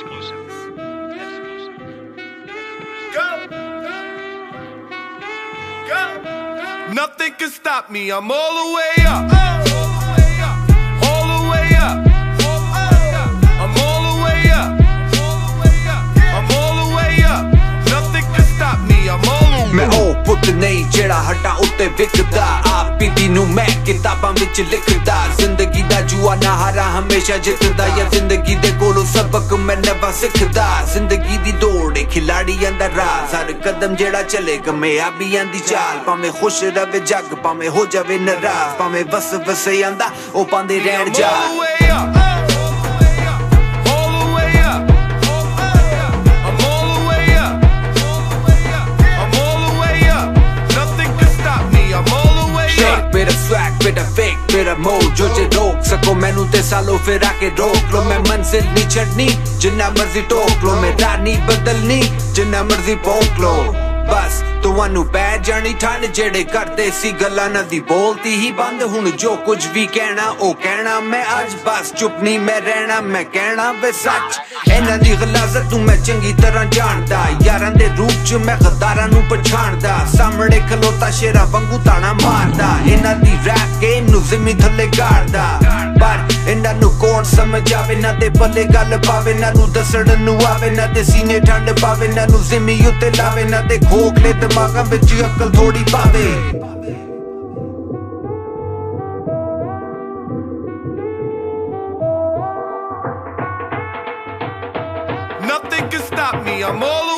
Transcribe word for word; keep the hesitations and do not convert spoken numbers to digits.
Exclusive. Exclusive. Go! Go! Nothing can stop me, I'm all the way up. All the way up. I'm all the way up. I'm all the way up. Nothing can stop me, I'm all the way up. मैं ओ पुत नहीं जेड़ा हटा उत्ते विकदा आप पीती नू मैं किताबां विच लिखदा जिंदगी दा जुआ ना हारा हमेशा जितदा या जिंदगी दे कोलों सबक मैं नवा सिखदा जिंदगी दी दौड़ खिलाड़ी अंदर राज हर कदम जेड़ा चले कामयाबी आंदी चाल भावें खुश रवे जग भावें हो जावे नाराज भावें वस वसे आंदा ओ पांदे रहण जा Bit of fake, bit of mode जो जे रोक सको मैनू ते सालों फिर आके रोक लो मैं मंजिल नहीं चढ़नी जिन्ना मर्जी टोक लो मैं रानी बदलनी जिन्ना मर्जी पोक लो बस तुहानू पै जानी ठंड जेड़े करते सी गल्लां ना दी बोलती ही बंद हुण जो कुछ भी कहना ओ कहना मैं अज बस चुप नहीं मैं रहना मैं कहना वे सच इन्हां दी गलाज़त तू मैं चंगी तरह जानदा यारां दे रूप च मैं गद्दारां नू पछाणदा सामणे खलोता शेरा वांगू ताना मारदा इन्हां दी रैप गेम नू जिम्मी थल्ले गाड़दा पर इन्हां नू कौन समझ आवे ना दे पल्ले गल पावे ना नू दसण नू आवे ना दे सीने ठंड पावे ना नू जिम्मी उत्ते लावे ना दे खोखले दिमागां विच अक्ल थोड़ी पावे Nothing can stop me, I'm all